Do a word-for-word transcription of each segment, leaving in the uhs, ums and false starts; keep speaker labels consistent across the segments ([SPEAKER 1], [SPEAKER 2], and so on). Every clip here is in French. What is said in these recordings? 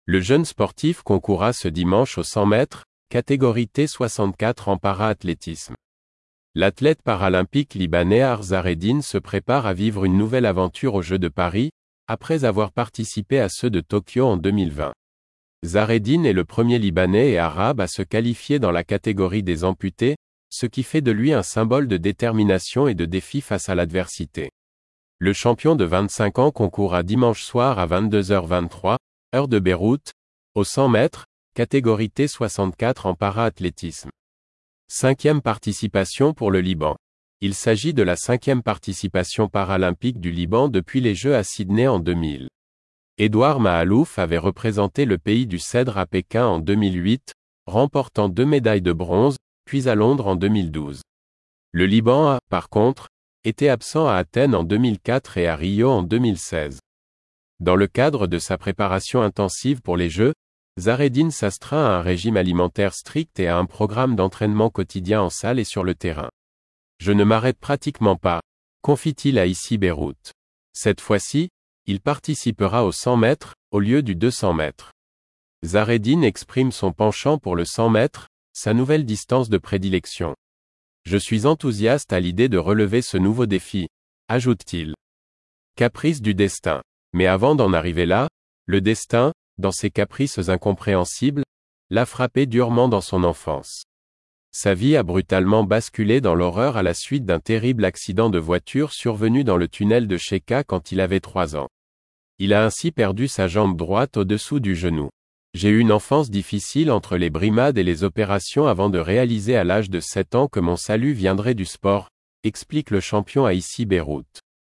[SPEAKER 1] Le jeune sportif concourra ce dimanche aux cent mètres, catégorie T soixante-quatre en para-athlétisme. L'athlète paralympique libanais Har Zareddine se prépare à vivre une nouvelle aventure aux Jeux de Paris, après avoir participé à ceux de Tokyo en deux mille vingt. Zareddine est le premier Libanais et Arabe à se qualifier dans la catégorie des amputés, ce qui fait de lui un symbole de détermination et de défi face à l'adversité. Le champion de vingt-cinq ans concourra dimanche soir à vingt-deux heures vingt-trois, heure de Beyrouth, aux cent mètres, catégorie T soixante-quatre en para-athlétisme. Cinquième participation pour le Liban. Il s'agit de la cinquième participation paralympique du Liban depuis les Jeux à Sydney en deux mille. Édouard Mahalouf avait représenté le pays du Cèdre à Pékin en deux mille huit, remportant deux médailles de bronze, puis à Londres en deux mille douze. Le Liban a, par contre, été absent à Athènes en deux mille quatre et à Rio en deux mille seize. Dans le cadre de sa préparation intensive pour les Jeux, Zareddine s'astreint à un régime alimentaire strict et à un programme d'entraînement quotidien en salle et sur le terrain. Je ne m'arrête pratiquement pas, confie-t-il à Ici Beyrouth. Cette fois-ci, il participera aux cent mètres, au lieu du deux cents mètres. Zareddine exprime son penchant pour le cent mètres, sa nouvelle distance de prédilection. Je suis enthousiaste à l'idée de relever ce nouveau défi, ajoute-t-il. Caprice du destin. Mais avant d'en arriver là, le destin, dans ses caprices incompréhensibles, l'a frappé durement dans son enfance. Sa vie a brutalement basculé dans l'horreur à la suite d'un terrible accident de voiture survenu dans le tunnel de Sheka quand il avait trois ans. Il a ainsi perdu sa jambe droite au-dessous du genou. J'ai eu une enfance difficile entre les brimades et les opérations avant de réaliser à l'âge de sept ans que mon salut viendrait du sport, explique le champion à Ici Beyrouth.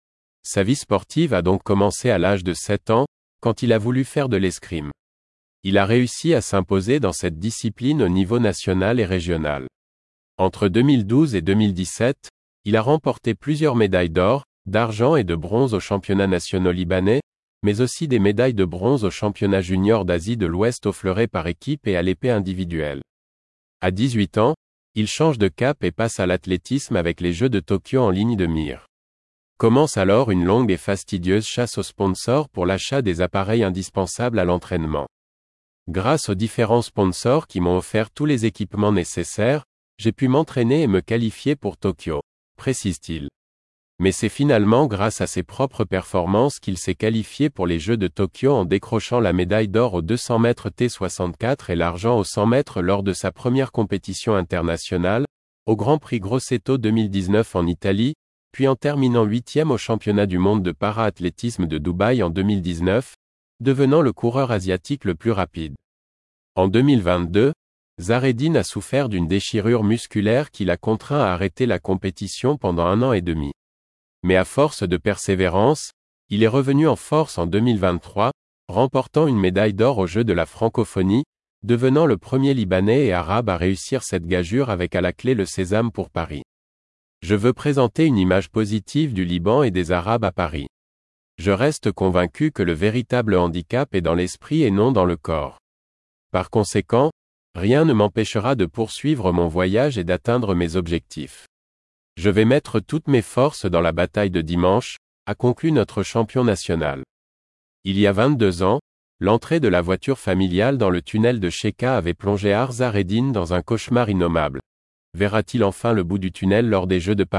[SPEAKER 1] Sa vie sportive a donc commencé à l'âge de sept ans, quand il a voulu faire de l'escrime. Il a réussi à s'imposer dans cette discipline au niveau national et régional. Entre deux mille douze et deux mille dix-sept, il a remporté plusieurs médailles d'or, d'argent et de bronze aux championnats nationaux libanais, mais aussi des médailles de bronze aux championnats juniors d'Asie de l'Ouest au fleuret par équipe et à l'épée individuelle. À dix-huit ans, il change de cap et passe à l'athlétisme avec les Jeux de Tokyo en ligne de mire. Commence alors une longue et fastidieuse chasse aux sponsors pour l'achat des appareils indispensables à l'entraînement. Grâce aux différents sponsors qui m'ont offert tous les équipements nécessaires, j'ai pu m'entraîner et me qualifier pour Tokyo, précise-t-il. Mais c'est finalement grâce à ses propres performances qu'il s'est qualifié pour les Jeux de Tokyo en décrochant la médaille d'or aux deux cents mètres T soixante-quatre et l'argent aux cent mètres lors de sa première compétition internationale, au Grand Prix Grosseto deux mille dix-neuf en Italie, puis en terminant huitième au championnat du monde de para-athlétisme de Dubaï en deux mille dix-neuf, devenant le coureur asiatique le plus rapide. En deux mille vingt-deux, Zareddine a souffert d'une déchirure musculaire qui l'a contraint à arrêter la compétition pendant un an et demi. Mais à force de persévérance, il est revenu en force en deux mille vingt-trois, remportant une médaille d'or aux Jeux de la francophonie, devenant le premier Libanais et Arabe à réussir cette gageure avec à la clé le sésame pour Paris. Je veux présenter une image positive du Liban et des Arabes à Paris. Je reste convaincu que le véritable handicap est dans l'esprit et non dans le corps. Par conséquent, rien ne m'empêchera de poursuivre mon voyage et d'atteindre mes objectifs. Je vais mettre toutes mes forces dans la bataille de dimanche, a conclu notre champion national. Il y a vingt-deux ans, l'entrée de la voiture familiale dans le tunnel de Sheka avait plongé Har Zareddine dans un cauchemar innommable. Verra-t-il enfin le bout du tunnel lors des Jeux de Paris ?